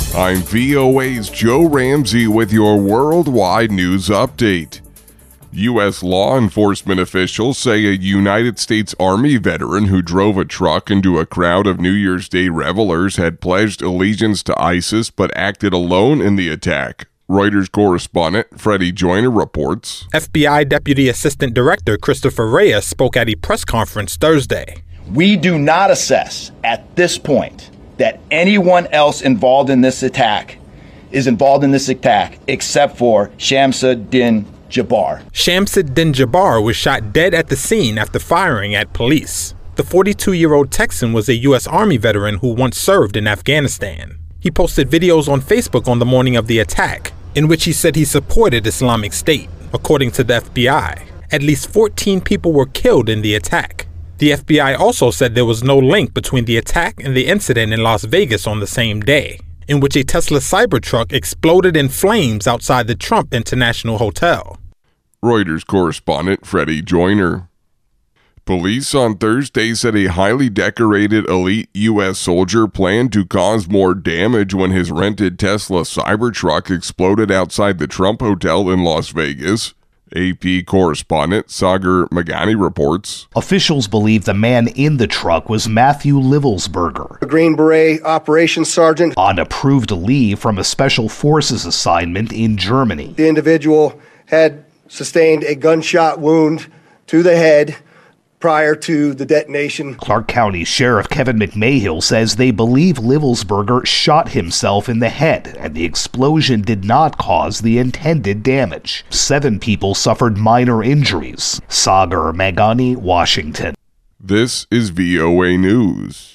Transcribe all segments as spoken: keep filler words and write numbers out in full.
I'm V O A's Joe Ramsey with your worldwide news update. U S law enforcement officials say a United States Army veteran who drove a truck into a crowd of New Year's Day revelers had pledged allegiance to ISIS but acted alone in the attack. Reuters correspondent Freddie Joyner reports. F B I Deputy Assistant Director Christopher Reyes spoke at a press conference Thursday. We do not assess at this point that anyone else involved in this attack is involved in this attack except for Shamsuddin Jabbar. Shamsuddin Jabbar was shot dead at the scene after firing at police. The forty-two-year-old Texan was a U S Army veteran who once served in Afghanistan. He posted videos on Facebook on the morning of the attack, in which he said he supported Islamic State. According to the F B I, at least fourteen people were killed in the attack. The F B I also said there was no link between the attack and the incident in Las Vegas on the same day, in which a Tesla Cybertruck exploded in flames outside the Trump International Hotel. Reuters correspondent Freddie Joyner. Police on Thursday said a highly decorated elite U S soldier planned to cause more damage when his rented Tesla Cybertruck exploded outside the Trump Hotel in Las Vegas. A P correspondent Sagar Meghani reports. Officials believe the man in the truck was Matthew Livelsberger, a Green Beret operations sergeant on approved leave from a special forces assignment in Germany. The individual had sustained a gunshot wound to the head prior to the detonation. Clark County Sheriff Kevin McMahill says they believe Livelsberger shot himself in the head and the explosion did not cause the intended damage. Seven people suffered minor injuries. Sagar Meghani, Washington. This is V O A News.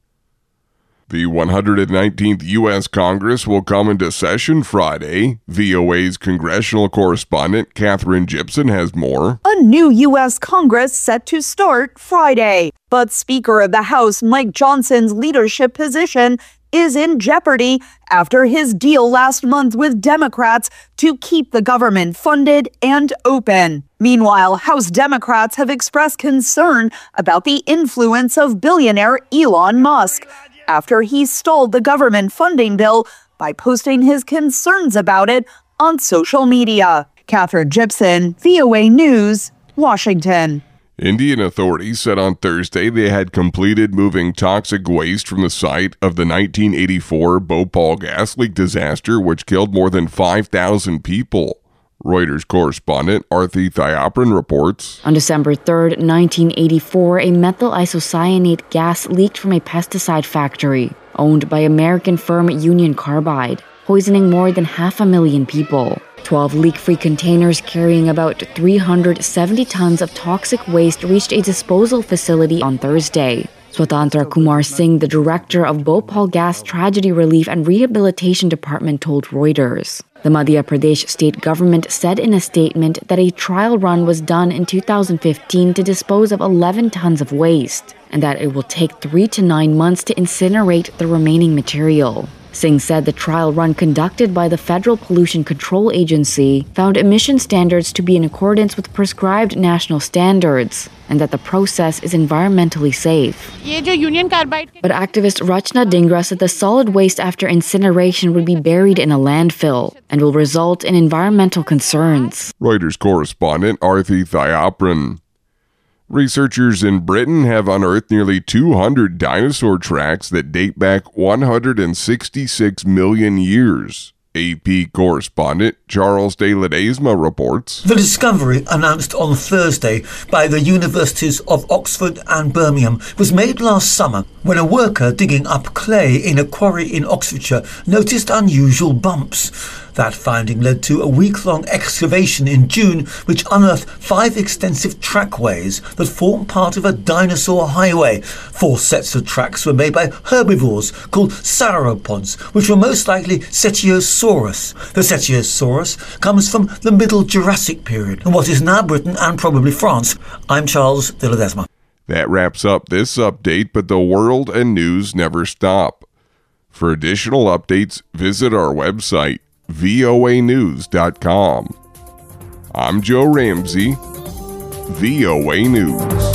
The one hundred nineteenth U S Congress will come into session Friday. V O A's congressional correspondent Katherine Gibson has more. A new U S Congress set to start Friday, but Speaker of the House Mike Johnson's leadership position is in jeopardy after his deal last month with Democrats to keep the government funded and open. Meanwhile, House Democrats have expressed concern about the influence of billionaire Elon Musk after he stalled the government funding bill by posting his concerns about it on social media. Katherine Gibson, V O A News, Washington. Indian authorities said on Thursday they had completed moving toxic waste from the site of the nineteen eighty-four Bhopal gas leak disaster, which killed more than five thousand people. Reuters correspondent Arthi Thiaparan reports. On December third, nineteen eighty-four, a methyl isocyanate gas leaked from a pesticide factory owned by American firm Union Carbide, poisoning more than half a million people. Twelve leak-free containers carrying about three hundred seventy tons of toxic waste reached a disposal facility on Thursday. Swatantra Kumar Singh, the director of Bhopal Gas Tragedy Relief and Rehabilitation Department, told Reuters. The Madhya Pradesh state government said in a statement that a trial run was done in two thousand fifteen to dispose of eleven tons of waste, and that it will take three to nine months to incinerate the remaining material. Singh said the trial run conducted by the Federal Pollution Control Agency found emission standards to be in accordance with prescribed national standards, and that the process is environmentally safe. But activist Rachna Dhingra said the solid waste after incineration would be buried in a landfill and will result in environmental concerns. Reuters correspondent Arthi Thiaparan. Researchers in Britain have unearthed nearly two hundred dinosaur tracks that date back one hundred sixty-six million years. A P correspondent Charles de Ledesma reports. The discovery, announced on Thursday by the universities of Oxford and Birmingham, was made last summer when a worker digging up clay in a quarry in Oxfordshire noticed unusual bumps. That finding led to a week-long excavation in June, which unearthed five extensive trackways that form part of a dinosaur highway. Four sets of tracks were made by herbivores called sauropods, which were most likely Cetiosaurus. The Cetiosaurus comes from the Middle Jurassic period, in what is now Britain and probably France. I'm Charles de Ledesma. That wraps up this update, but the world and news never stop. For additional updates, visit our website, V O A news dot com. I'm Joe Ramsey, V O A News.